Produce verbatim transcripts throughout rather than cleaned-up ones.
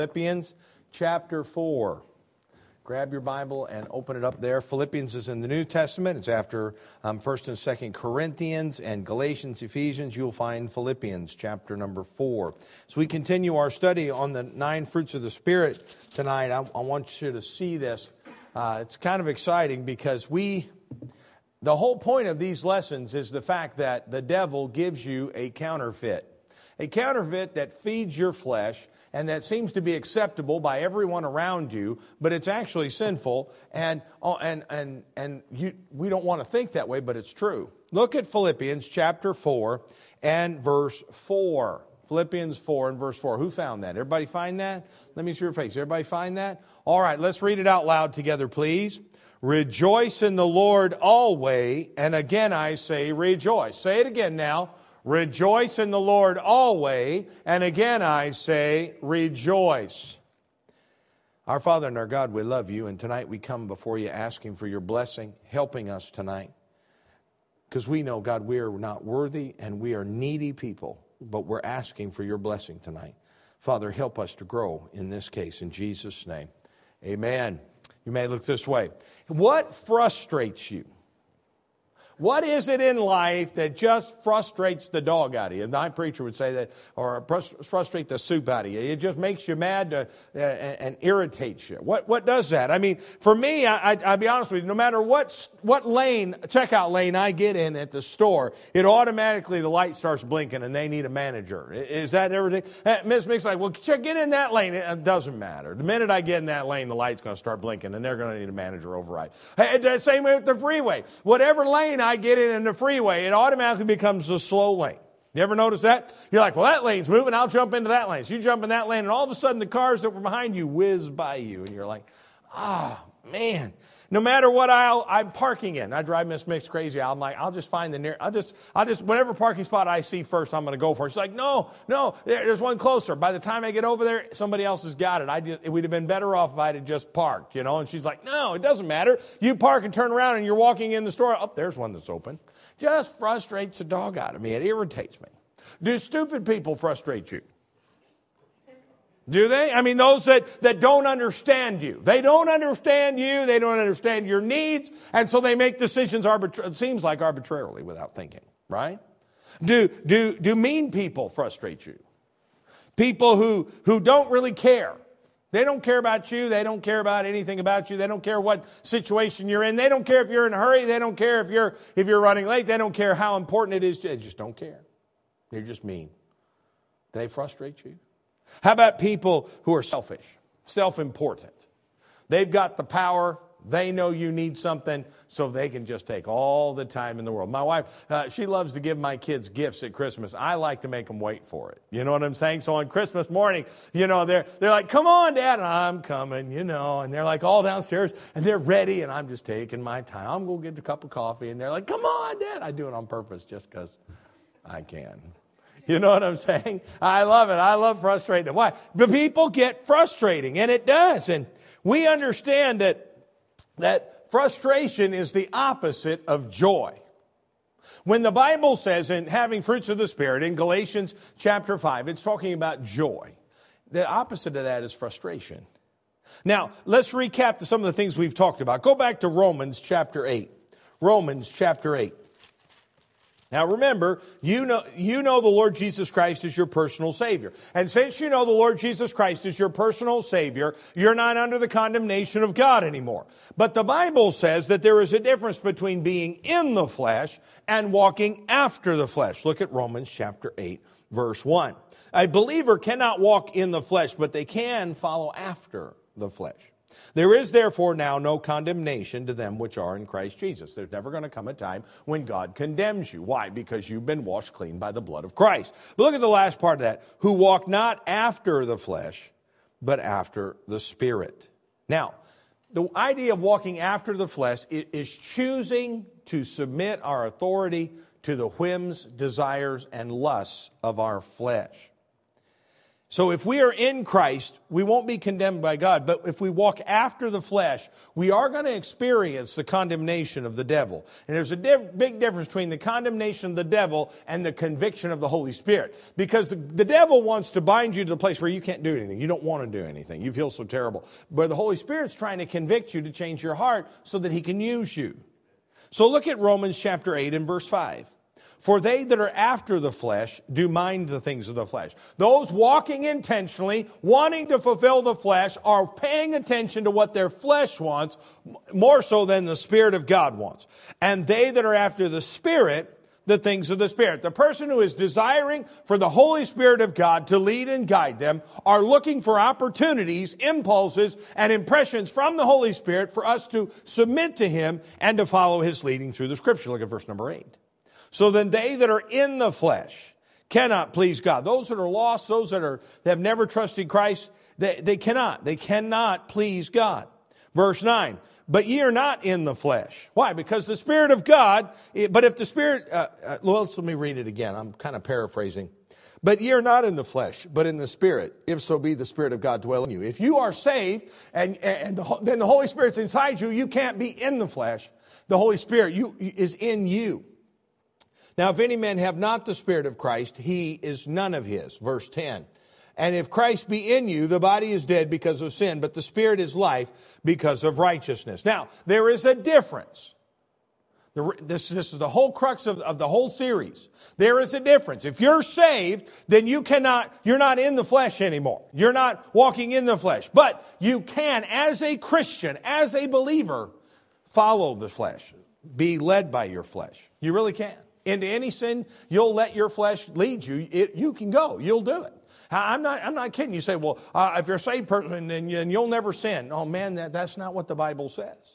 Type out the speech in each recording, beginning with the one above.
Philippians chapter four. Grab your Bible and open it up there. Philippians is in the New Testament. It's after um, First and Second Corinthians and Galatians, Ephesians. You'll find Philippians chapter number four. So we continue our study on the nine fruits of the Spirit tonight. I, I want you to see this. Uh, it's kind of exciting because we, the whole point of these lessons is the fact that the devil gives you a counterfeit. A counterfeit that feeds your flesh and that seems to be acceptable by everyone around you, but it's actually sinful, and and and and you, we don't want to think that way, but it's true. Look at Philippians chapter four and verse four. Philippians four and verse four. Who found that? Everybody find that? Let me see your face. Everybody find that? All right, let's read it out loud together, please. Rejoice in the Lord always, and again I say rejoice. Say it again now. Rejoice in the Lord always, and again I say, rejoice. Our Father and our God, we love you, and tonight we come before you asking for your blessing, helping us tonight. Because we know, God, we are not worthy and we are needy people, but we're asking for your blessing tonight. Father, help us to grow in this case, in Jesus' name. Amen. You may look this way. What frustrates you? What is it in life that just frustrates the dog out of you? And my preacher would say that, or frustrate the soup out of you. It just makes you mad to, uh, and irritates you. What what does that? I mean, for me, I, I, I'll be honest with you, no matter what, what lane, checkout lane I get in at the store, it automatically, the light starts blinking and they need a manager. Is that everything? Miss Mick's like, well, check, get in that lane. It doesn't matter. The minute I get in that lane, the light's going to start blinking and they're going to need a manager override. Hey, same way with the freeway. Whatever lane I I get in in the freeway, it automatically becomes a slow lane. You ever notice that? You're like, well, that lane's moving, I'll jump into that lane. So you jump in that lane, and all of a sudden the cars that were behind you whiz by you. And you're like, ah, oh, man. No matter what aisle I'm parking in, I drive Miss Mix crazy. I'm like, I'll just find the near, I'll just, I'll just, whatever parking spot I see first, I'm going to go for it. She's like, no, no, there's one closer. By the time I get over there, somebody else has got it. I just, it would have been better off if I had just parked, you know. And she's like, no, it doesn't matter. You park and turn around and you're walking in the store. Oh, there's one that's open. Just frustrates the dog out of me. It irritates me. Do stupid people frustrate you? Do they? I mean, those that, that don't understand you. They don't understand you. They don't understand your needs. And so they make decisions, arbitra- it seems like arbitrarily without thinking, right? Do, do, do mean people frustrate you? People who, who don't really care. They don't care about you. They don't care about anything about you. They don't care what situation you're in. They don't care if you're in a hurry. They don't care if you're, if you're running late. They don't care how important it is. They just don't care. They're just mean. They frustrate you. How about people who are selfish, self-important? They've got the power. They know you need something, so they can just take all the time in the world. My wife, uh, she loves to give my kids gifts at Christmas. I like to make them wait for it. You know what I'm saying? So on Christmas morning, you know, they're they're like, come on, Dad. And I'm coming, you know. And they're like all downstairs, and they're ready, and I'm just taking my time. I'm going to get a cup of coffee, and they're like, come on, Dad. I do it on purpose just because I can. You know what I'm saying? I love it. I love frustrating. Why? But people get frustrating, and it does. And we understand that that frustration is the opposite of joy. When the Bible says in having fruits of the Spirit in Galatians chapter five, it's talking about joy. The opposite of that is frustration. Now, let's recap to some of the things we've talked about. Go back to Romans chapter eight. Romans chapter eight. Now remember, you know, you know the Lord Jesus Christ is your personal Savior. And since you know the Lord Jesus Christ is your personal Savior, you're not under the condemnation of God anymore. But the Bible says that there is a difference between being in the flesh and walking after the flesh. Look at Romans chapter eight, verse one. A believer cannot walk in the flesh, but they can follow after the flesh. There is therefore now no condemnation to them which are in Christ Jesus. There's never going to come a time when God condemns you. Why? Because you've been washed clean by the blood of Christ. But look at the last part of that. Who walk not after the flesh, but after the Spirit. Now, the idea of walking after the flesh is choosing to submit our authority to the whims, desires, and lusts of our flesh. So if we are in Christ, we won't be condemned by God. But if we walk after the flesh, we are going to experience the condemnation of the devil. And there's a diff- big difference between the condemnation of the devil and the conviction of the Holy Spirit. Because the, the devil wants to bind you to the place where you can't do anything. You don't want to do anything. You feel so terrible. But the Holy Spirit's trying to convict you to change your heart so that He can use you. So look at Romans chapter eight and verse five. For they that are after the flesh do mind the things of the flesh. Those walking intentionally, wanting to fulfill the flesh, are paying attention to what their flesh wants, more so than the Spirit of God wants. And they that are after the Spirit, the things of the Spirit. The person who is desiring for the Holy Spirit of God to lead and guide them are looking for opportunities, impulses, and impressions from the Holy Spirit for us to submit to Him and to follow His leading through the Scripture. Look at verse number eight. So then they that are in the flesh cannot please God. Those that are lost, those that are that have never trusted Christ, they, they cannot. They cannot please God. Verse nine, but ye are not in the flesh. Why? Because the Spirit of God, but if the Spirit, uh, uh, well, let me read it again. I'm kind of paraphrasing. But ye are not in the flesh, but in the Spirit, if so be the Spirit of God dwell in you. If you are saved and, and the, then the Holy Spirit's inside you, you can't be in the flesh. The Holy Spirit you, is in you. Now, if any man have not the Spirit of Christ, he is none of his. Verse ten. And if Christ be in you, the body is dead because of sin, but the Spirit is life because of righteousness. Now, there is a difference. The, this, this is the whole crux of, of the whole series. There is a difference. If you're saved, then you cannot, you're not in the flesh anymore. You're not walking in the flesh. But you can, as a Christian, as a believer, follow the flesh. Be led by your flesh. You really can. Into any sin, you'll let your flesh lead you. It, you can go. You'll do it. I'm not, I'm not kidding. You say, well, uh, if you're a saved person, then you'll never sin. Oh, man, that, that's not what the Bible says.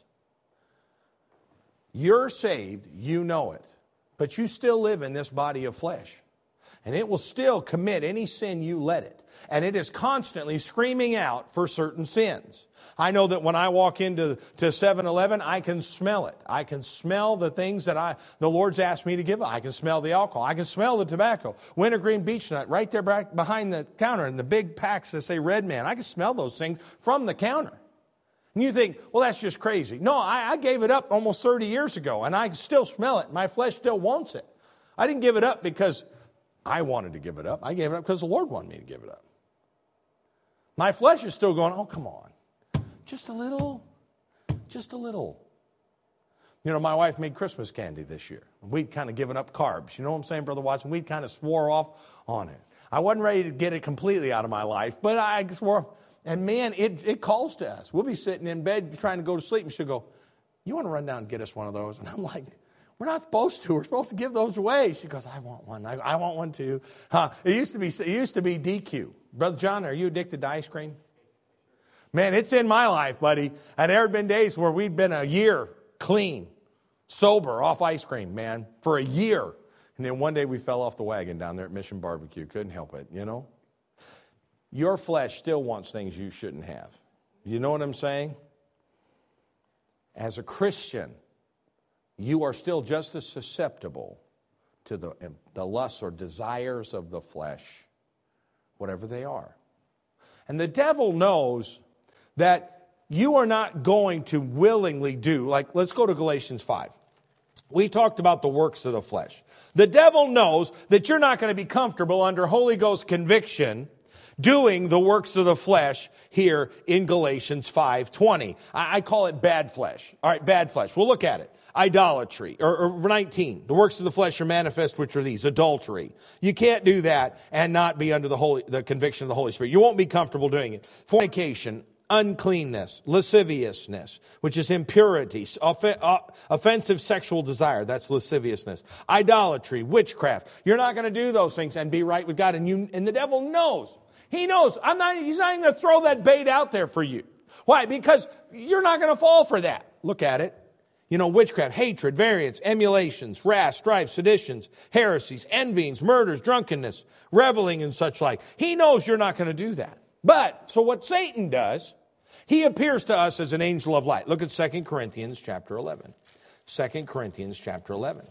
You're saved. You know it. But you still live in this body of flesh. And it will still commit any sin you let it. And it is constantly screaming out for certain sins. I know that when I walk into to seven eleven, I can smell it. I can smell the things that I the Lord's asked me to give up. I can smell the alcohol. I can smell the tobacco. Wintergreen Beach Nut right there back behind the counter and the big packs that say Red Man. I can smell those things from the counter. And you think, well, that's just crazy. No, I, I gave it up almost thirty years ago, and I still smell it. My flesh still wants it. I didn't give it up because I wanted to give it up. I gave it up because the Lord wanted me to give it up. My flesh is still going, oh, come on. Just a little, just a little. You know, my wife made Christmas candy this year. We'd kind of given up carbs. You know what I'm saying, Brother Watson? We'd kind of swore off on it. I wasn't ready to get it completely out of my life, but I swore. And man, it, it calls to us. We'll be sitting in bed trying to go to sleep, and she'll go, you want to run down and get us one of those? And I'm like, we're not supposed to. We're supposed to give those away. She goes, I want one. I, I want one too. Huh. It used to be, it used to be D Q. Brother John, are you addicted to ice cream? Man, it's in my life, buddy. And there have been days where we'd been a year clean, sober, off ice cream, man, for a year. And then one day we fell off the wagon down there at Mission Barbecue. Couldn't help it, you know. Your flesh still wants things you shouldn't have. You know what I'm saying? As a Christian, you are still just as susceptible to the, the lusts or desires of the flesh, whatever they are. And the devil knows that you are not going to willingly do, like, let's go to Galatians five. We talked about the works of the flesh. The devil knows that you're not going to be comfortable under Holy Ghost conviction doing the works of the flesh here in Galatians five twenty. I, I call it bad flesh. All right, bad flesh. We'll look at it. Idolatry, or, or nineteen, the works of the flesh are manifest, which are these: adultery. You can't do that and not be under the holy, the conviction of the Holy Spirit. You won't be comfortable doing it. Fornication, uncleanness, lasciviousness, which is impurity, off, uh, offensive sexual desire, that's lasciviousness, idolatry, witchcraft. You're not going to do those things and be right with God. And you, and the devil knows. He knows. I'm not. He's not even going to throw that bait out there for you. Why? Because you're not going to fall for that. Look at it. You know, witchcraft, hatred, variance, emulations, wrath, strife, seditions, heresies, envyings, murders, drunkenness, reveling, and such like. He knows you're not going to do that. But, so what Satan does, he appears to us as an angel of light. Look at Second Corinthians chapter eleven. Second Corinthians chapter eleven.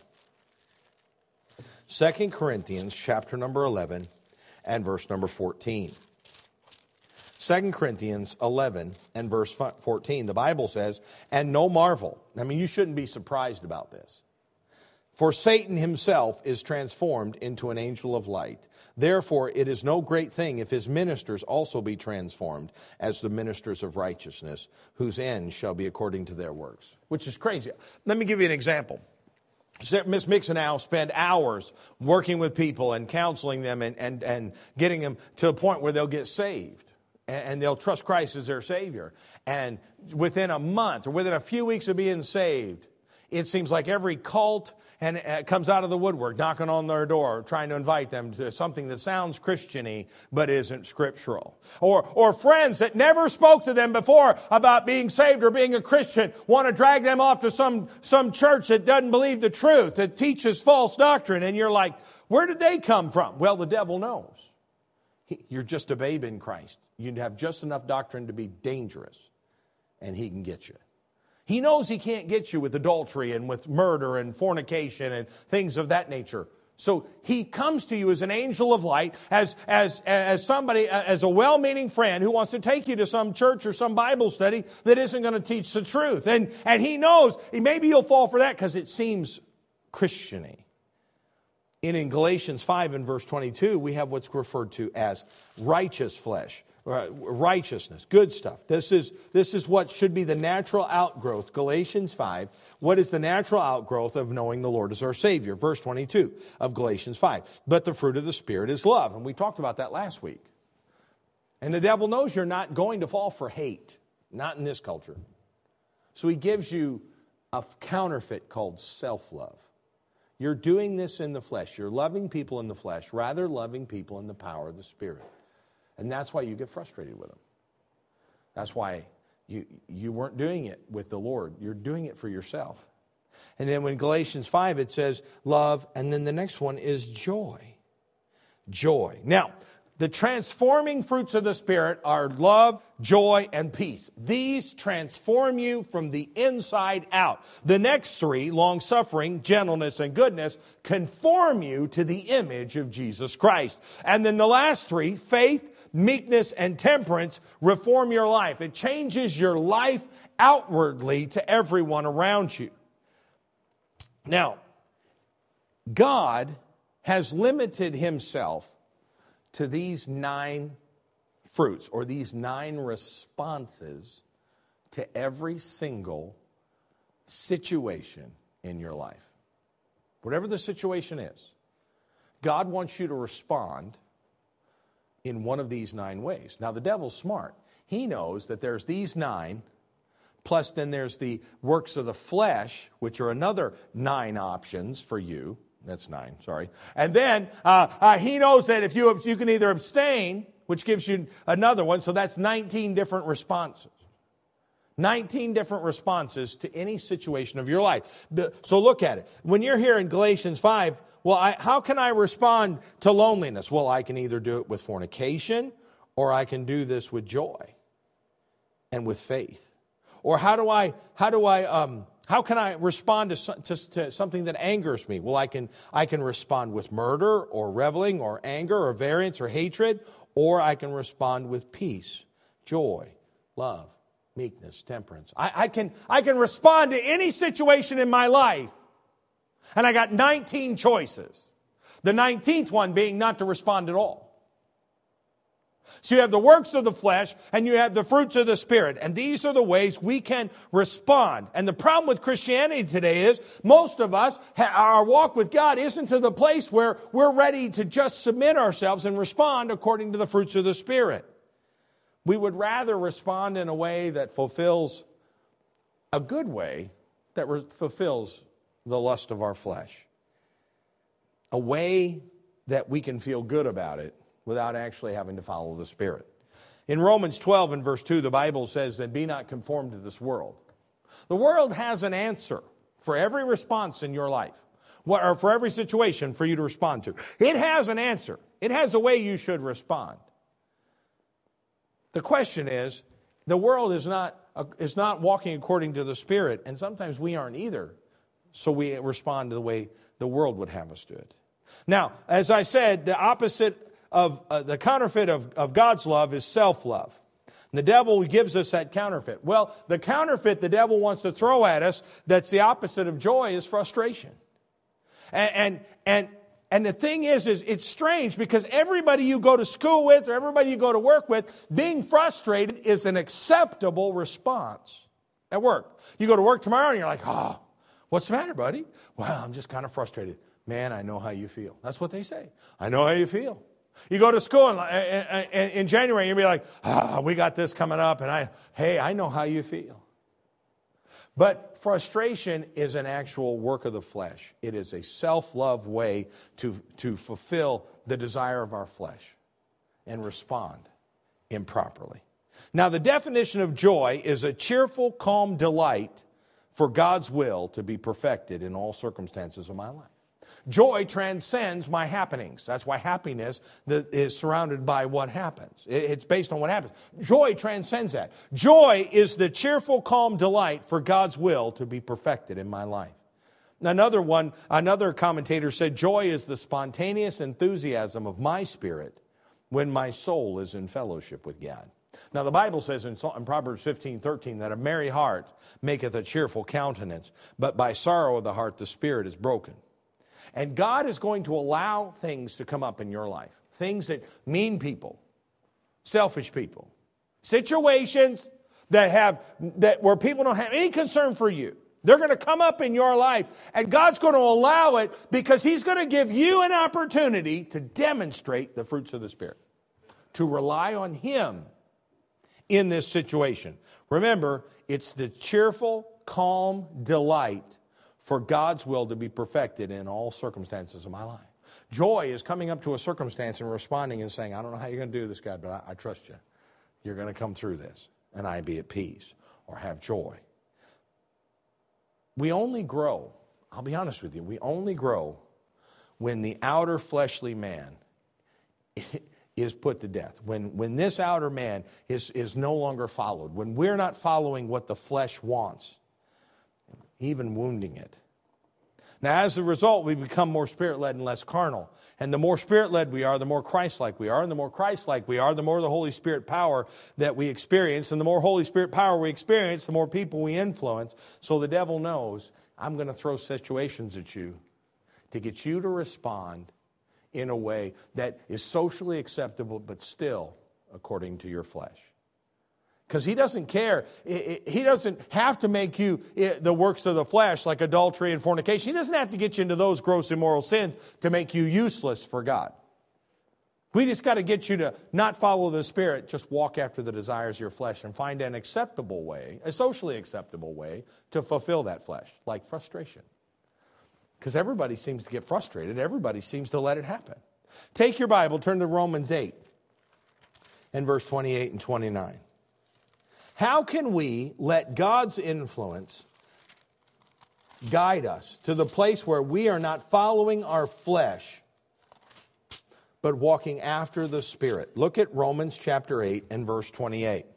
Second Corinthians chapter number eleven and verse number fourteen. Second Corinthians eleven and verse fourteen, the Bible says, and no marvel. I mean, you shouldn't be surprised about this. For Satan himself is transformed into an angel of light. Therefore, it is no great thing if his ministers also be transformed as the ministers of righteousness, whose end shall be according to their works. Which is crazy. Let me give you an example. Miss Mixonow spend hours working with people and counseling them and, and, and getting them to a point where they'll get saved. And they'll trust Christ as their Savior. And within a month or within a few weeks of being saved, it seems like every cult and it comes out of the woodwork, knocking on their door, trying to invite them to something that sounds Christian-y, but isn't scriptural. Or, or friends that never spoke to them before about being saved or being a Christian want to drag them off to some, some church that doesn't believe the truth, that teaches false doctrine. And you're like, where did they come from? Well, the devil knows. He, you're just a babe in Christ. You have just enough doctrine to be dangerous, and he can get you. He knows he can't get you with adultery and with murder and fornication and things of that nature. So he comes to you as an angel of light, as, as, as somebody, as a well-meaning friend who wants to take you to some church or some Bible study that isn't going to teach the truth. And, and he knows, maybe you'll fall for that because it seems Christian-y. And in Galatians five and verse twenty-two, we have what's referred to as righteous flesh. Righteousness, good stuff. This is, this is what should be the natural outgrowth. Galatians five, what is the natural outgrowth of knowing the Lord as our Savior? Verse twenty-two of Galatians five. But the fruit of the Spirit is love. And we talked about that last week. And the devil knows you're not going to fall for hate. Not in this culture. So he gives you a counterfeit called self-love. You're doing this in the flesh. You're loving people in the flesh rather loving people in the power of the Spirit. And that's why you get frustrated with them. That's why you, you weren't doing it with the Lord. You're doing it for yourself. And then when Galatians five, it says love, and then the next one is joy. Joy. Now, the transforming fruits of the Spirit are love, joy, and peace. These transform you from the inside out. The next three, long-suffering, gentleness, and goodness, conform you to the image of Jesus Christ. And then the last three, faith, meekness, and temperance, reform your life. It changes your life outwardly to everyone around you. Now, God has limited himself to these nine fruits, or these nine responses to every single situation in your life. Whatever the situation is, God wants you to respond in one of these nine ways. Now, the devil's smart. He knows that there's these nine, plus then there's the works of the flesh, which are another nine options for you. That's nine, sorry. And then uh, uh, he knows that if you, you can either abstain, which gives you another one, so that's nineteen different responses. nineteen different responses to any situation of your life. So look at it. When you're here in Galatians five, well, I, how can I respond to loneliness? Well, I can either do it with fornication, or I can do this with joy and with faith. Or how do I, how do I, um, how can I respond to, to, to something that angers me? Well, I can, I can respond with murder or reveling or anger or variance or hatred, or I can respond with peace, joy, love, meekness, temperance. I, I can, I can respond to any situation in my life. And I got nineteen choices. The nineteenth one being not to respond at all. So you have the works of the flesh and you have the fruits of the Spirit. And these are the ways we can respond. And the problem with Christianity today is most of us, our walk with God isn't to the place where we're ready to just submit ourselves and respond according to the fruits of the Spirit. We would rather respond in a way that fulfills, a good way that re- fulfills the lust of our flesh. A way that we can feel good about it without actually having to follow the Spirit. In Romans twelve and verse two, the Bible says that be not conformed to this world. The world has an answer for every response in your life, or for every situation for you to respond to. It has an answer. It has a way you should respond. The question is, the world is not, is not walking according to the Spirit, and sometimes we aren't either. So we respond to the way the world would have us do it. Now, as I said, the opposite of uh, the counterfeit of, of God's love is self-love. The devil gives us that counterfeit. Well, the counterfeit the devil wants to throw at us that's the opposite of joy is frustration. And, and, and, and the thing is, is it's strange because everybody you go to school with or everybody you go to work with, being frustrated is an acceptable response at work. You go to work tomorrow and you're like, oh, what's the matter, buddy? Well, I'm just kind of frustrated. Man, I know how you feel. That's what they say. I know how you feel. You go to school in, in, in January and you'll be like, ah, we got this coming up. And I, hey, I know how you feel. But frustration is an actual work of the flesh. It is a self-love way to, to fulfill the desire of our flesh and respond improperly. Now, the definition of joy is a cheerful, calm delight for God's will to be perfected in all circumstances of my life. Joy transcends my happenings. That's why happiness is surrounded by what happens. It's based on what happens. Joy transcends that. Joy is the cheerful, calm delight for God's will to be perfected in my life. Another one, another commentator said, joy is the spontaneous enthusiasm of my spirit when my soul is in fellowship with God. Now, the Bible says in Proverbs fifteen thirteen that a merry heart maketh a cheerful countenance, but by sorrow of the heart the spirit is broken. And God is going to allow things to come up in your life. Things that mean people, selfish people, situations that have that where people don't have any concern for you. They're going to come up in your life, and God's going to allow it because He's going to give you an opportunity to demonstrate the fruits of the Spirit, to rely on Him in this situation. Remember, it's the cheerful, calm delight for God's will to be perfected in all circumstances of my life. Joy is coming up to a circumstance and responding and saying, I don't know how you're going to do this, God, but I, I trust you. You're going to come through this, and I be at peace or have joy. We only grow, I'll be honest with you, we only grow when the outer fleshly man is put to death. When, when this outer man is, is no longer followed, when we're not following what the flesh wants, even wounding it. Now, as a result, we become more Spirit-led and less carnal. And the more Spirit-led we are, the more Christ-like we are. And the more Christ-like we are, the more the Holy Spirit power that we experience. And the more Holy Spirit power we experience, the more people we influence. So the devil knows, I'm going to throw situations at you to get you to respond in a way that is socially acceptable, but still according to your flesh. Because he doesn't care. He doesn't have to make you the works of the flesh like adultery and fornication. He doesn't have to get you into those gross immoral sins to make you useless for God. We just got to get you to not follow the Spirit, just walk after the desires of your flesh and find an acceptable way, a socially acceptable way to fulfill that flesh, like frustration. Because everybody seems to get frustrated. Everybody seems to let it happen. Take your Bible, turn to Romans eight and verse twenty-eight and twenty-nine. How can we let God's influence guide us to the place where we are not following our flesh, but walking after the Spirit? Look at Romans chapter eight and verse twenty-eight.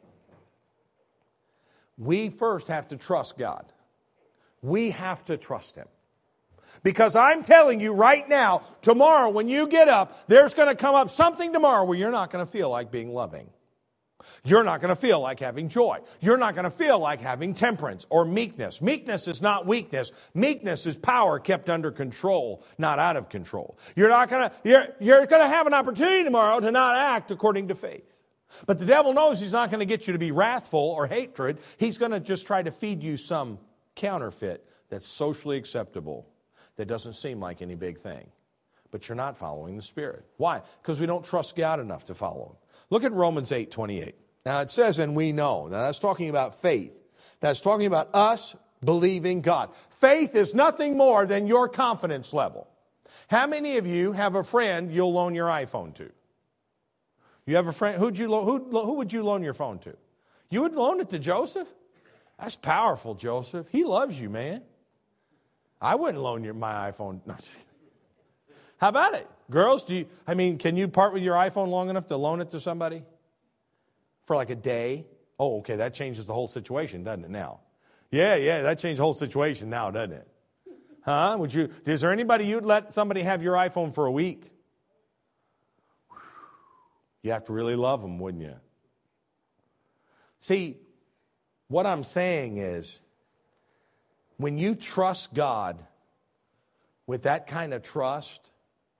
We first have to trust God. We have to trust Him. Because I'm telling you right now, tomorrow when you get up, there's going to come up something tomorrow where you're not going to feel like being loving. You're not going to feel like having joy. You're not going to feel like having temperance or meekness. Meekness is not weakness. Meekness is power kept under control, not out of control. You're not going to, you're, you're going to have an opportunity tomorrow to not act according to faith. But the devil knows he's not going to get you to be wrathful or hatred. He's going to just try to feed you some counterfeit that's socially acceptable, that doesn't seem like any big thing. But you're not following the Spirit. Why? Because we don't trust God enough to follow Him. Look at Romans eight twenty-eight. Now it says, and we know. Now that's talking about faith. That's talking about us believing God. Faith is nothing more than your confidence level. How many of you have a friend you'll loan your iPhone to? You have a friend, who'd you lo- who, who would you loan your phone to? You would loan it to Joseph? That's powerful, Joseph. He loves you, man. I wouldn't loan your, my iPhone. No, how about it? Girls, do you, I mean, can you part with your iPhone long enough to loan it to somebody? For like a day? Oh, okay, that changes the whole situation, doesn't it now? Yeah, yeah, that changed the whole situation now, doesn't it? Huh? Would you, is there anybody you'd let somebody have your iPhone for a week? You have to really love them, wouldn't you? See, what I'm saying is, when you trust God with that kind of trust,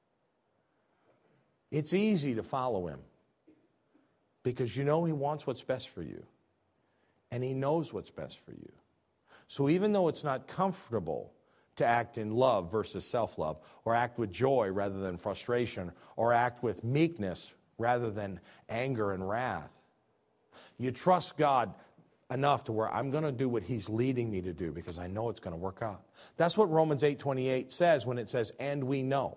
it's easy to follow Him because you know He wants what's best for you and He knows what's best for you. So even though it's not comfortable to act in love versus self-love, or act with joy rather than frustration, or act with meekness rather than anger and wrath, you trust God enough to where I'm going to do what He's leading me to do because I know it's going to work out. That's what Romans eight twenty-eight says when it says, and we know.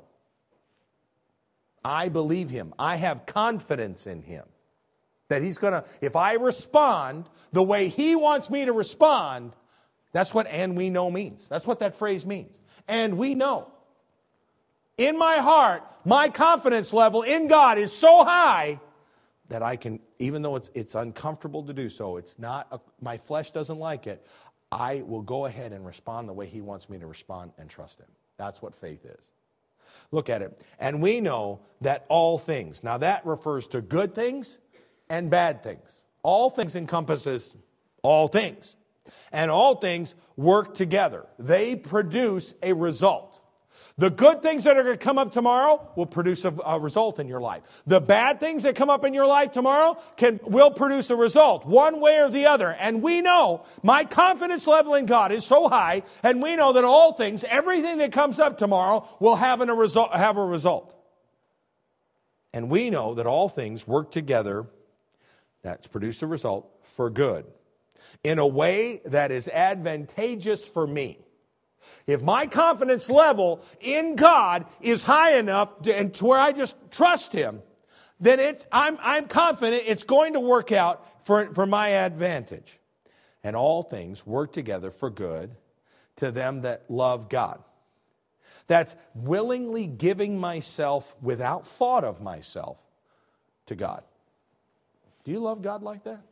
I believe Him. I have confidence in Him. That He's going to, if I respond the way He wants me to respond, that's what and we know means. That's what that phrase means. And we know. In my heart, my confidence level in God is so high that I can, even though it's it's uncomfortable to do so, it's not, a, my flesh doesn't like it, I will go ahead and respond the way He wants me to respond and trust Him. That's what faith is. Look at it. And we know that all things, now that refers to good things and bad things. All things encompasses all things. And all things work together. They produce a result. The good things that are going to come up tomorrow will produce a, a result in your life. The bad things that come up in your life tomorrow can will produce a result, one way or the other. And we know my confidence level in God is so high, and we know that all things, everything that comes up tomorrow, will have, an, a, result, have a result. And we know that all things work together, that's produce a result, for good, in a way that is advantageous for me. If my confidence level in God is high enough to, and to where I just trust Him, then it, I'm, I'm confident it's going to work out for, for my advantage. And all things work together for good to them that love God. That's willingly giving myself without thought of myself to God. Do you love God like that?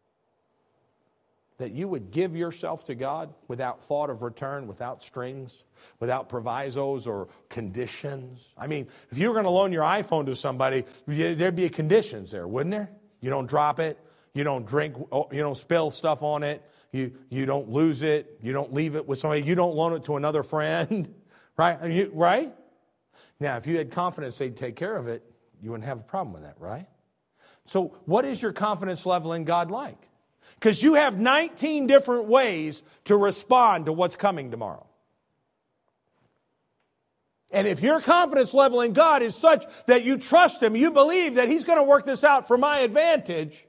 That you would give yourself to God without thought of return, without strings, without provisos or conditions. I mean, if you were going to loan your iPhone to somebody, there'd be conditions there, wouldn't there? You don't drop it. You don't drink. You don't spill stuff on it. You, you don't lose it. You don't leave it with somebody. You don't loan it to another friend. Right? You, right? Now, if you had confidence they'd take care of it, you wouldn't have a problem with that, right? So what is your confidence level in God like? Because you have nineteen different ways to respond to what's coming tomorrow. And if your confidence level in God is such that you trust Him, you believe that He's going to work this out for my advantage,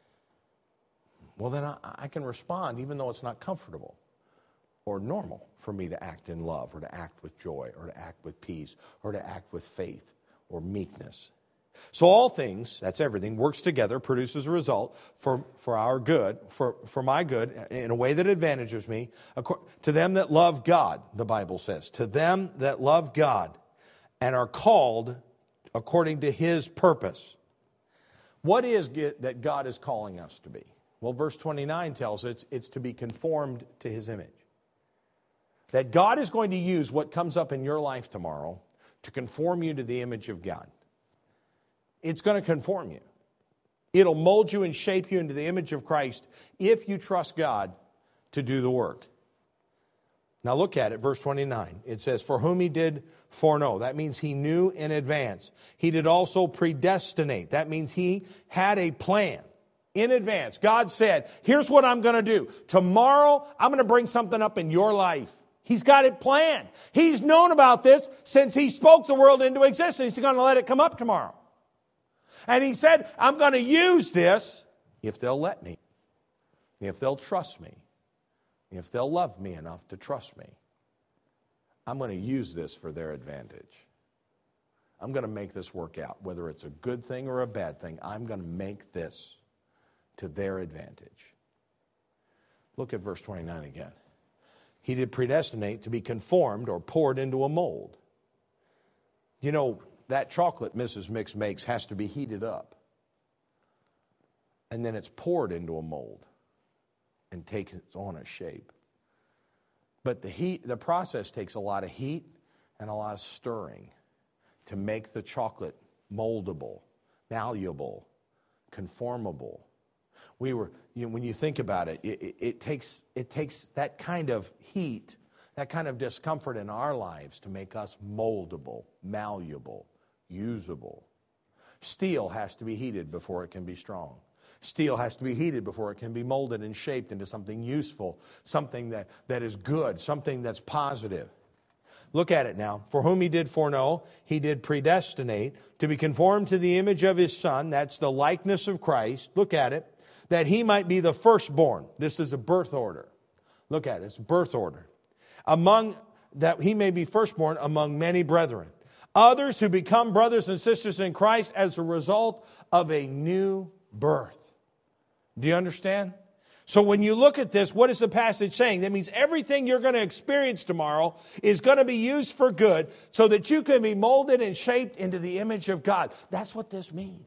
well, then I, I can respond even though it's not comfortable or normal for me to act in love or to act with joy or to act with peace or to act with faith or meekness. So all things, that's everything, works together, produces a result for, for our good, for, for my good, in a way that advantages me. To them that love God, the Bible says. To them that love God and are called according to His purpose. What is it that God is calling us to be? Well, verse twenty-nine tells us it's to be conformed to His image. That God is going to use what comes up in your life tomorrow to conform you to the image of God. It's going to conform you. It'll mold you and shape you into the image of Christ if you trust God to do the work. Now look at it, verse twenty-nine. It says, for whom He did foreknow. That means He knew in advance. He did also predestinate. That means He had a plan in advance. God said, here's what I'm going to do. Tomorrow, I'm going to bring something up in your life. He's got it planned. He's known about this since He spoke the world into existence. He's going to let it come up tomorrow. And He said, I'm going to use this if they'll let me, if they'll trust me, if they'll love me enough to trust me. I'm going to use this for their advantage. I'm going to make this work out. Whether it's a good thing or a bad thing, I'm going to make this to their advantage. Look at verse twenty-nine again. He did predestinate to be conformed or poured into a mold. You know, that chocolate Missus Mix makes has to be heated up. And then it's poured into a mold and takes on a shape. But the heat, the process takes a lot of heat and a lot of stirring to make the chocolate moldable, malleable, conformable. We were, you know, when you think about it, it, it, it takes it takes that kind of heat, that kind of discomfort in our lives to make us moldable, malleable, usable. Steel has to be heated before it can be strong. Steel has to be heated before it can be molded and shaped into something useful, something that, that is good, something that's positive. Look at it now. For whom he did foreknow, he did predestinate to be conformed to the image of his Son. That's the likeness of Christ. Look at it. That he might be the firstborn. This is a birth order. Look at it. It's a birth order. Among, that he may be firstborn among many brethren. Others who become brothers and sisters in Christ as a result of a new birth. Do you understand? So when you look at this, what is the passage saying? That means everything you're going to experience tomorrow is going to be used for good so that you can be molded and shaped into the image of God. That's what this means.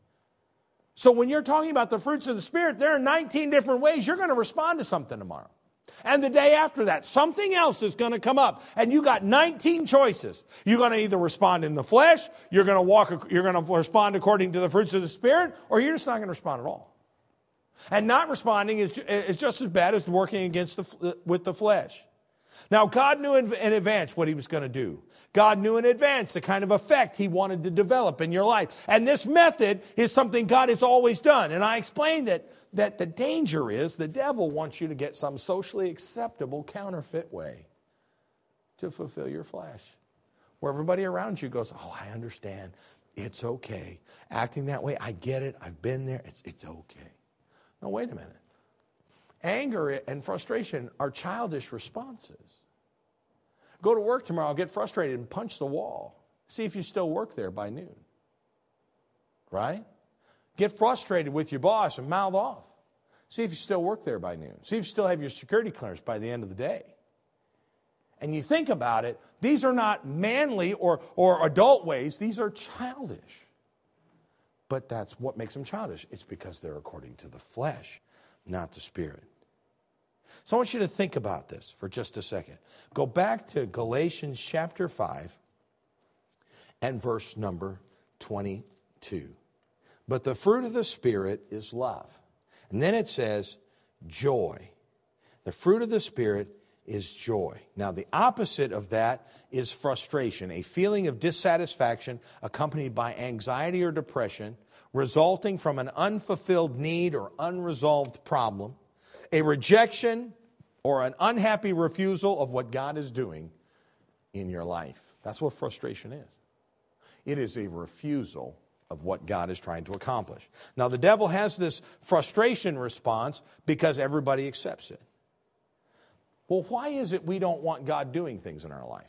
So when you're talking about the fruits of the Spirit, there are nineteen different ways you're going to respond to something tomorrow. And the day after that, something else is going to come up. And you got nineteen choices. You're going to either respond in the flesh, you're going to walk, you're going to respond according to the fruits of the Spirit, or you're just not going to respond at all. And not responding is, is just as bad as working against the, with the flesh. Now, God knew in, in advance what he was going to do. God knew in advance the kind of effect he wanted to develop in your life. And this method is something God has always done. And I explained that, that the danger is the devil wants you to get some socially acceptable counterfeit way to fulfill your flesh. Where everybody around you goes, oh, I understand. It's okay. Acting that way, I get it. I've been there. It's, it's okay. No, wait a minute. Anger and frustration are childish responses. Go to work tomorrow, get frustrated, and punch the wall. See if you still work there by noon. Right? Get frustrated with your boss and mouth off. See if you still work there by noon. See if you still have your security clearance by the end of the day. And you think about it, these are not manly or, or adult ways. These are childish. But that's what makes them childish. It's because they're according to the flesh, not the Spirit. So I want you to think about this for just a second. Go back to Galatians chapter five and verse number twenty-two. But the fruit of the Spirit is love. And then it says joy. The fruit of the Spirit is joy. Now the opposite of that is frustration, a feeling of dissatisfaction accompanied by anxiety or depression resulting from an unfulfilled need or unresolved problem, a rejection or an unhappy refusal of what God is doing in your life. That's what frustration is. It is a refusal of what God is trying to accomplish. Now the devil has this frustration response because everybody accepts it. Well, why is it we don't want God doing things in our life?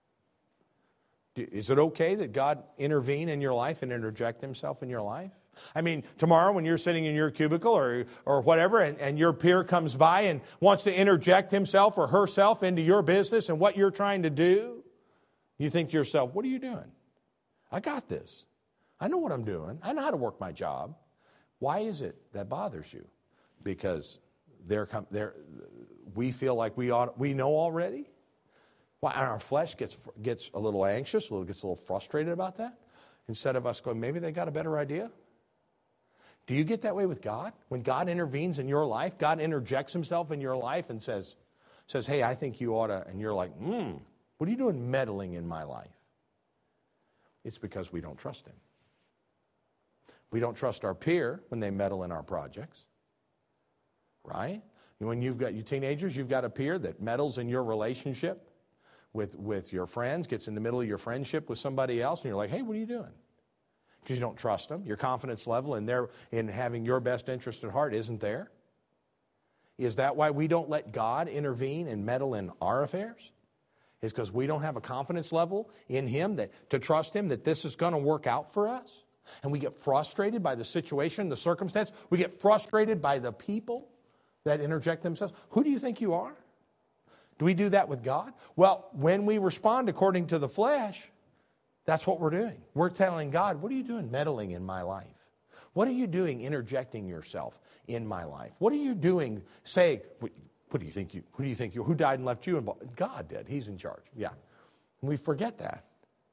Is it okay that God intervene in your life and interject himself in your life? I mean, tomorrow when you're sitting in your cubicle or, or whatever and, and your peer comes by and wants to interject himself or herself into your business and what you're trying to do, you think to yourself, what are you doing? I got this. I know what I'm doing. I know how to work my job. Why is it that bothers you? Because they're, they're, we feel like we ought, we know already? Why, and our flesh gets gets a little anxious, a little gets a little frustrated about that. Instead of us going, maybe they got a better idea. Do you get that way with God? When God intervenes in your life, God interjects himself in your life and says, says, hey, I think you ought to, and you're like, hmm, what are you doing meddling in my life? It's because we don't trust him. We don't trust our peer when they meddle in our projects. Right? When you've got, you teenagers, you've got a peer that meddles in your relationship with, with your friends, gets in the middle of your friendship with somebody else, and you're like, hey, what are you doing? Because you don't trust them. Your confidence level in their in having your best interest at heart isn't there. Is that why we don't let God intervene and meddle in our affairs? Is because we don't have a confidence level in him that to trust him that this is going to work out for us? And we get frustrated by the situation, the circumstance. We get frustrated by the people that interject themselves. Who do you think you are? Do we do that with God? Well, when we respond according to the flesh, that's what we're doing. We're telling God, what are you doing meddling in my life? What are you doing interjecting yourself in my life? What are you doing saying, what, what do you think you, who do you think you, who died and left you involved? God did. He's in charge. Yeah. And we forget that.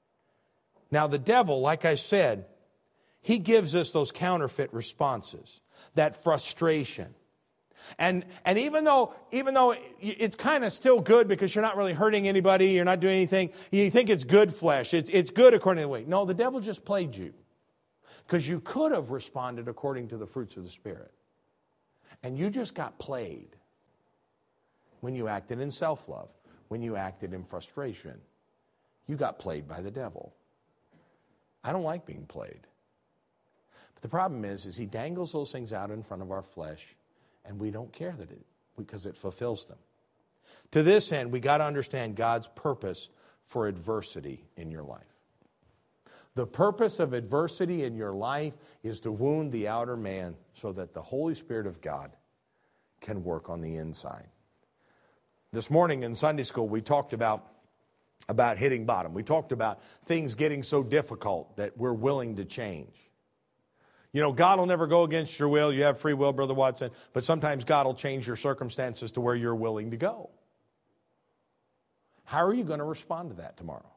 Now the devil, like I said, he gives us those counterfeit responses. that frustration. And and even though even though it's kind of still good because you're not really hurting anybody, you're not doing anything, you think it's good flesh. It's, it's good according to the way. No, the devil just played you. Because you could have responded according to the fruits of the Spirit. And you just got played when you acted in self-love, when you acted in frustration. You got played by the devil. I don't like being played. But the problem is, is he dangles those things out in front of our flesh, and we don't care that it, because it fulfills them. To this end, we got to understand God's purpose for adversity in your life. The purpose of adversity in your life is to wound the outer man so that the Holy Spirit of God can work on the inside. This morning in Sunday school, we talked about, about hitting bottom. We talked about things getting so difficult that we're willing to change. You know, God will never go against your will. You have free will, Brother Watson. But sometimes God will change your circumstances to where you're willing to go. How are you going to respond to that tomorrow?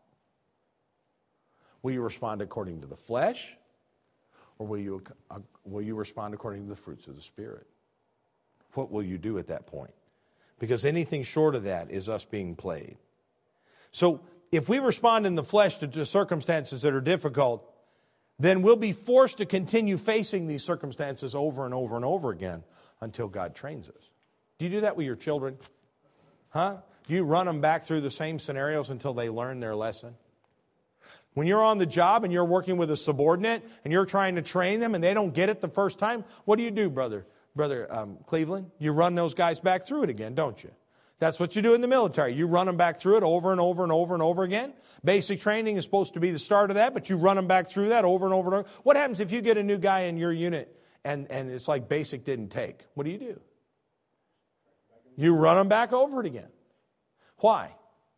Will you respond according to the flesh? Or will you, uh, will you respond according to the fruits of the Spirit? What will you do at that point? Because anything short of that is us being played. So if we respond in the flesh to, to circumstances that are difficult, then we'll be forced to continue facing these circumstances over and over and over again until God trains us. Do you do that with your children? Huh? Do you run them back through the same scenarios until they learn their lesson? When you're on the job and you're working with a subordinate and you're trying to train them and they don't get it the first time, what do you do, brother? Brother um, Cleveland? You run those guys back through it again, don't you? That's what you do in the military. You run them back through it over and over and over and over again. Basic training is supposed to be the start of that, but you run them back through that over and over and over. What happens if you get a new guy in your unit and, and it's like basic didn't take? What do you do? You run him back over it again. Why?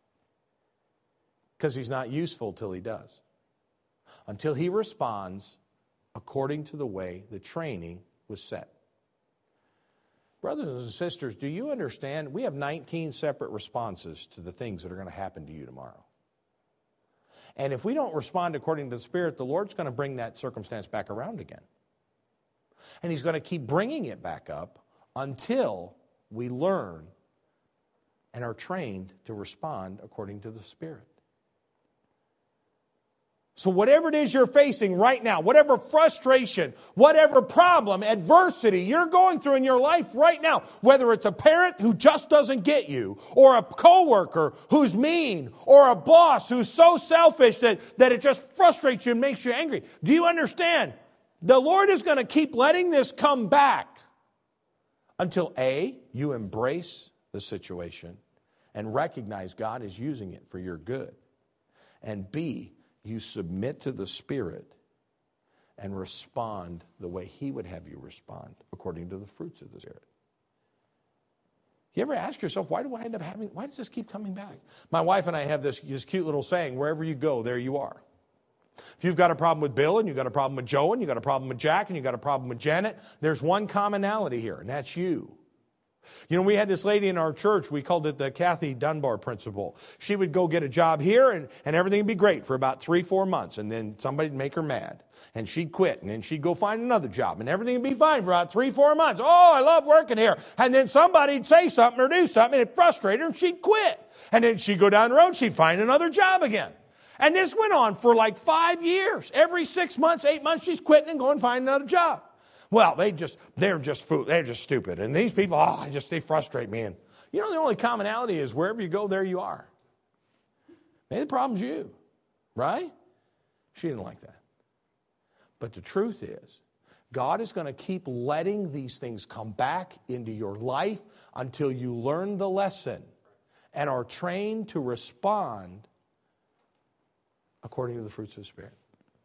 Because he's not useful till he does. Until he responds according to the way the training was set. Brothers and sisters, do you understand? We have nineteen separate responses to the things that are going to happen to you tomorrow. And if we don't respond according to the Spirit, the Lord's going to bring that circumstance back around again. And He's going to keep bringing it back up until we learn and are trained to respond according to the Spirit. So whatever it is you're facing right now, whatever frustration, whatever problem, adversity you're going through in your life right now, whether it's a parent who just doesn't get you, or a coworker who's mean, or a boss who's so selfish that, that it just frustrates you and makes you angry. Do you understand? The Lord is going to keep letting this come back until A, you embrace the situation and recognize God is using it for your good. And B, you submit to the Spirit and respond the way He would have you respond according to the fruits of the Spirit. You ever ask yourself, why do I end up having, why does this keep coming back? My wife and I have this, this cute little saying, wherever you go, there you are. If you've got a problem with Bill and you've got a problem with Joe and you've got a problem with Jack and you've got a problem with Janet, there's one commonality here, and that's you. You know, we had this lady in our church, we called it the Kathy Dunbar principle. She would go get a job here and, and everything would be great for about three, four months. And then somebody would make her mad. And she'd quit. And then she'd go find another job. And everything would be fine for about three, four months. Oh, I love working here. And then somebody'd say something or do something and it frustrated her and she'd quit. And then she'd go down the road, she'd find another job again. And this went on for like five years. Every six months, eight months, she's quitting and going to find another job. Well, they just, they're just fool, they're just stupid. And these people, oh, I just, they frustrate me. And you know, the only commonality is wherever you go, there you are. Maybe the problem's you, right? She didn't like that. But the truth is, God is going to keep letting these things come back into your life until you learn the lesson and are trained to respond according to the fruits of the Spirit.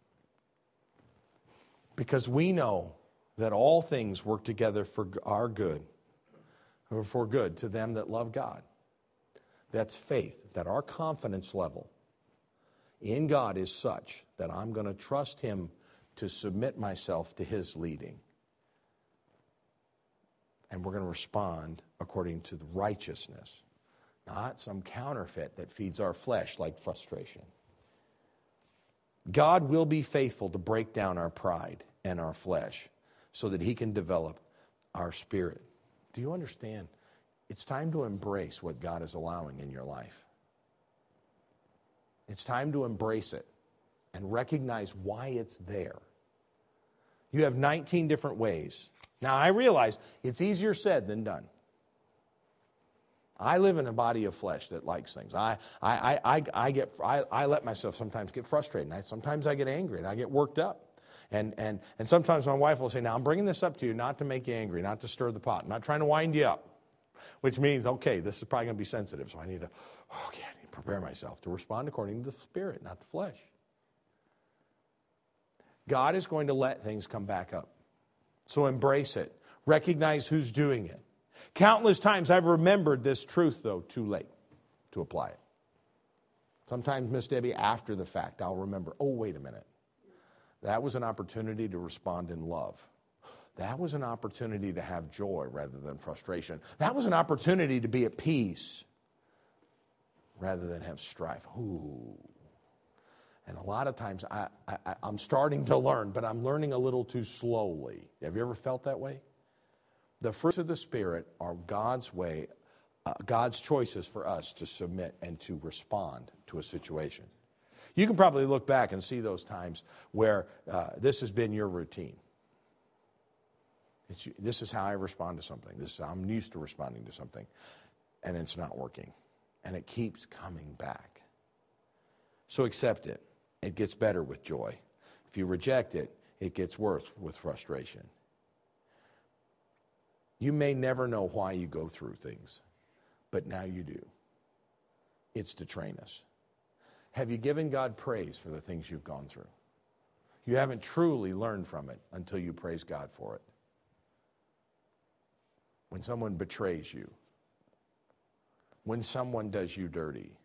Because we know that all things work together for our good, or for good to them that love God. That's faith, that our confidence level in God is such that I'm going to trust Him to submit myself to His leading. And we're going to respond according to the righteousness, not some counterfeit that feeds our flesh like frustration. God will be faithful to break down our pride and our flesh, so that he can develop our spirit. Do you understand? It's time to embrace what God is allowing in your life. It's time to embrace it and recognize why it's there. You have nineteen different ways. Now, I realize it's easier said than done. I live in a body of flesh that likes things. I, I, I, I, get, I, I let myself sometimes get frustrated. And I, sometimes I get angry and I get worked up. And, and, and sometimes my wife will say, now I'm bringing this up to you not to make you angry, not to stir the pot. I'm not trying to wind you up. Which means, okay, this is probably going to be sensitive. So I need to, okay, I need to prepare myself to respond according to the Spirit, not the flesh. God is going to let things come back up. So embrace it. Recognize who's doing it. Countless times I've remembered this truth, though, too late to apply it. Sometimes, Miss Debbie, after the fact, I'll remember, oh, wait a minute. That was an opportunity to respond in love. That was an opportunity to have joy rather than frustration. That was an opportunity to be at peace rather than have strife. Ooh. And a lot of times I, I, I'm starting to learn, but I'm learning a little too slowly. Have you ever felt that way? The fruits of the Spirit are God's way, uh, God's choices for us to submit and to respond to a situation. You can probably look back and see those times where uh, this has been your routine. It's, this is how I respond to something. This is how I'm used to responding to something. And it's not working. And it keeps coming back. So accept it. It gets better with joy. If you reject it, it gets worse with frustration. You may never know why you go through things, but now you do. It's to train us. Have you given God praise for the things you've gone through? You haven't truly learned from it until you praise God for it. When someone betrays you, when someone does you dirty,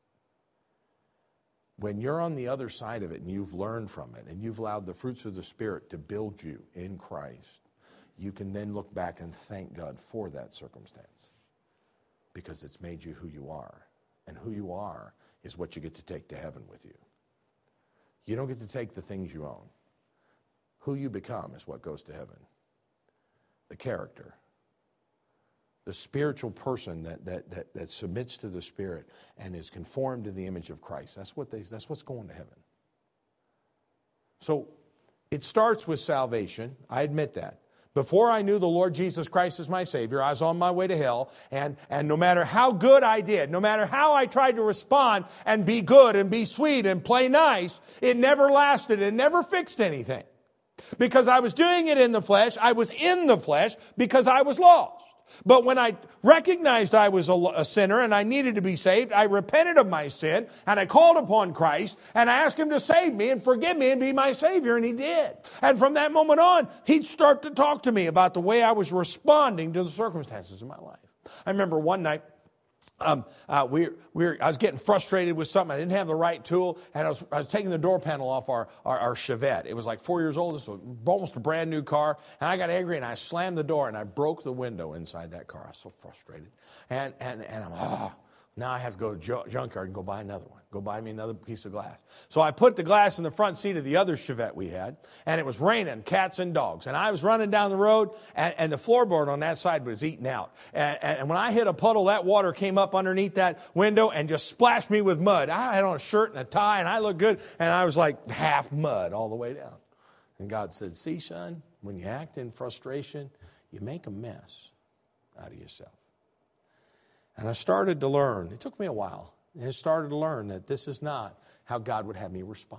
when you're on the other side of it and you've learned from it and you've allowed the fruits of the Spirit to build you in Christ, you can then look back and thank God for that circumstance because it's made you who you are. And who you are is what you get to take to heaven with you. You don't get to take the things you own. Who you become is what goes to heaven. The character. The spiritual person that, that, that, that submits to the Spirit and is conformed to the image of Christ. That's what they, that's what's going to heaven. So it starts with salvation. I admit that. Before I knew the Lord Jesus Christ as my Savior, I was on my way to hell, and, and no matter how good I did, no matter how I tried to respond and be good and be sweet and play nice, it never lasted. It never fixed anything. Because I was doing it in the flesh, I was in the flesh because I was lost. But when I recognized I was a, a sinner and I needed to be saved, I repented of my sin and I called upon Christ and I asked Him to save me and forgive me and be my Savior, and He did. And from that moment on, He'd start to talk to me about the way I was responding to the circumstances of my life. I remember one night, Um, uh, we, we were, I was getting frustrated with something. I didn't have the right tool, and I was, I was taking the door panel off our, our, our Chevette. It was like four years old. This was almost a brand new car, and I got angry, and I slammed the door, and I broke the window inside that car. I was so frustrated. And, and, and I'm, oh, now I have to go to the junkyard and go buy another one. Go buy me another piece of glass. So I put the glass in the front seat of the other Chevette we had, and it was raining cats and dogs. And I was running down the road, and, and the floorboard on that side was eating out. And, and when I hit a puddle, that water came up underneath that window and just splashed me with mud. I had on a shirt and a tie, and I looked good, and I was like half mud all the way down. And God said, see, son, when you act in frustration, you make a mess out of yourself. And I started to learn. It took me a while. And I started to learn that this is not how God would have me respond.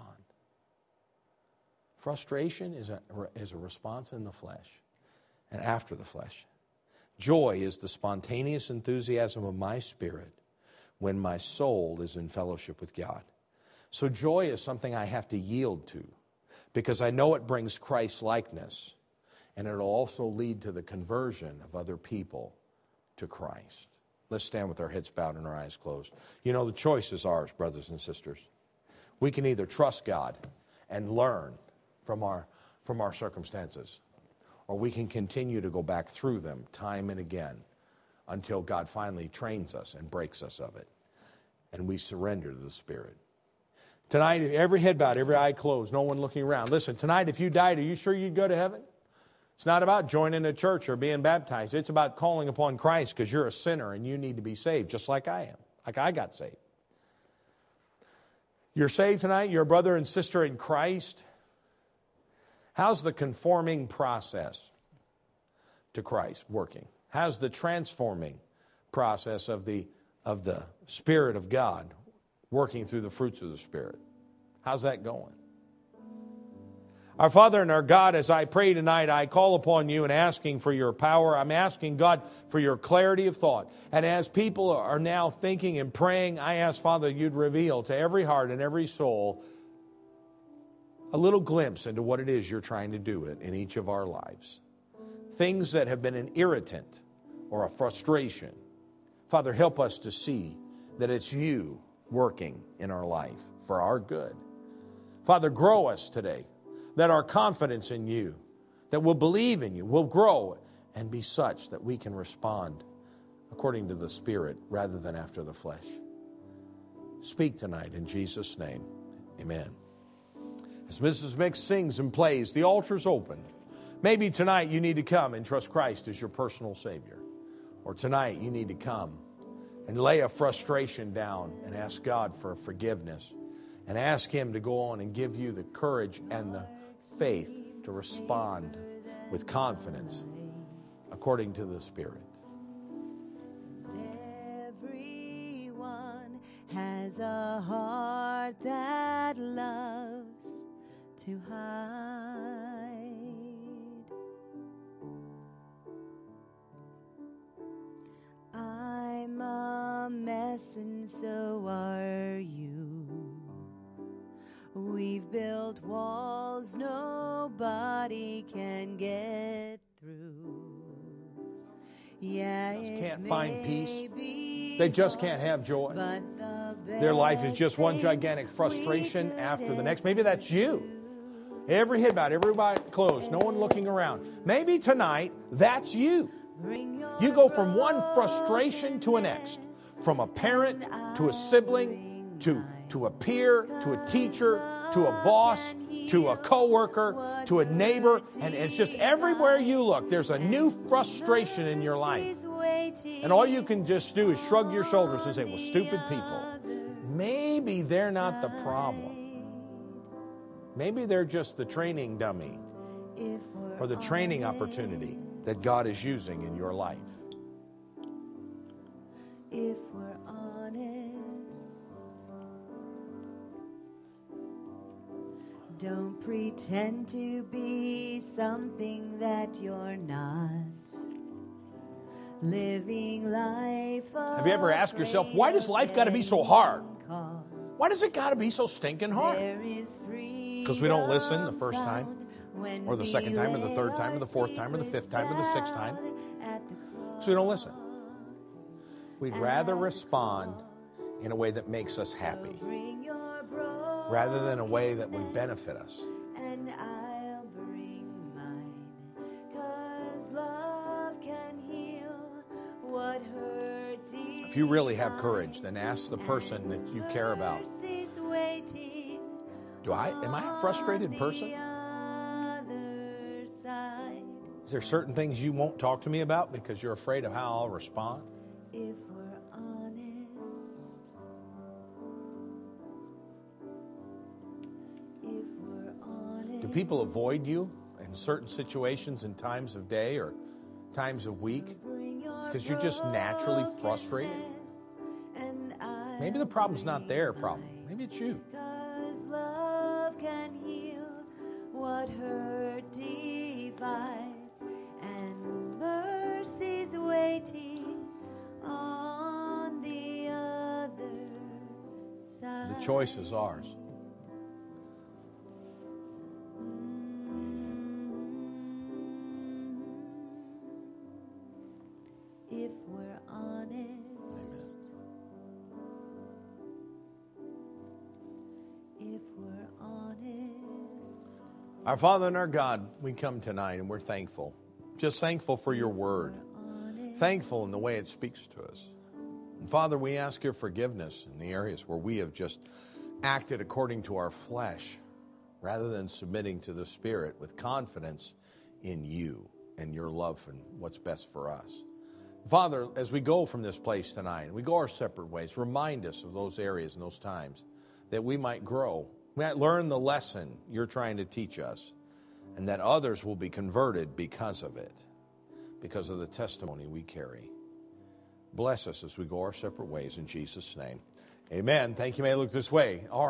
Frustration is a, is a response in the flesh and after the flesh. Joy is the spontaneous enthusiasm of my spirit when my soul is in fellowship with God. So joy is something I have to yield to because I know it brings Christ's likeness, and it'll also lead to the conversion of other people to Christ. Let's stand with our heads bowed and our eyes closed. You know, the choice is ours, brothers and sisters. We can either trust God and learn from our, from our circumstances, or we can continue to go back through them time and again until God finally trains us and breaks us of it, and we surrender to the Spirit. Tonight, every head bowed, every eye closed, no one looking around. Listen, tonight, if you died, are you sure you'd go to heaven? It's not about joining a church or being baptized. It's about calling upon Christ because you're a sinner and you need to be saved just like I am, like I got saved. You're saved tonight. You're a brother and sister in Christ. How's the conforming process to Christ working? How's the transforming process of the, of the Spirit of God working through the fruits of the Spirit? How's that going? Our Father and our God, as I pray tonight, I call upon you and asking for your power. I'm asking, God, for your clarity of thought. And as people are now thinking and praying, I ask, Father, you'd reveal to every heart and every soul a little glimpse into what it is you're trying to do in each of our lives. Things that have been an irritant or a frustration. Father, help us to see that it's you working in our life for our good. Father, grow us today. That our confidence in you, that we'll believe in you, will grow and be such that we can respond according to the Spirit rather than after the flesh. Speak tonight in Jesus' name. Amen. As Missus Mix sings and plays, the altar's open. Maybe tonight you need to come and trust Christ as your personal Savior. Or tonight you need to come and lay a frustration down and ask God for forgiveness. And ask Him to go on and give you the courage and the faith to respond with confidence according to the Spirit. Everyone has a heart that loves to hide. I'm a mess and so are you. We've built walls nobody can get through. Yeah, They can't find peace. They just can't have joy. Their life is just one gigantic frustration after the next. Maybe that's you. Every head bowed, everybody closed, no one looking around. Maybe tonight, that's you. You go from one frustration to the next. From a parent to a sibling to to a peer, to a teacher, to a boss, to a coworker, to a neighbor, and it's just everywhere you look, there's a new frustration in your life. And all you can just do is shrug your shoulders and say, well, stupid people. Maybe they're not the problem. Maybe they're just the training dummy or the training opportunity that God is using in your life. If we're honest, don't pretend to be something that you're not. Living life. Have you ever asked yourself, why does life got to be so hard? Why does it got to be so stinking hard? Because we don't listen the first time, or the second time, or the third time, or the fourth time, or the fifth time, or the sixth time. So we don't listen. We'd rather respond in a way that makes us happy, rather than a way that would benefit us. And I'll bring mine, 'cause love can heal what hurt deep. If you really have courage, then ask the person that you care about, do I, am I a frustrated person? Is there certain things you won't talk to me about because you're afraid of how I'll respond? If we're honest, if we're honest, do people avoid you in certain situations and times of day or times of week because you're just naturally frustrated? Maybe the problem's not their problem. Maybe it's you. 'Cause love can heal what hurt divides, and mercy's waiting on the other side. The choice is ours. If we're honest, if we're honest, Our Father and our God, we come tonight and we're thankful. Just thankful for your word. Thankful in the way it speaks to us. And Father, we ask your forgiveness in the areas where we have just acted according to our flesh rather than submitting to the Spirit with confidence in you and your love and what's best for us. Father, as we go from this place tonight, and we go our separate ways, remind us of those areas and those times that we might grow. We might learn the lesson you're trying to teach us, and that others will be converted because of it, because of the testimony we carry. Bless us as we go our separate ways in Jesus' name. Amen. Thank you. May I look this way. All right.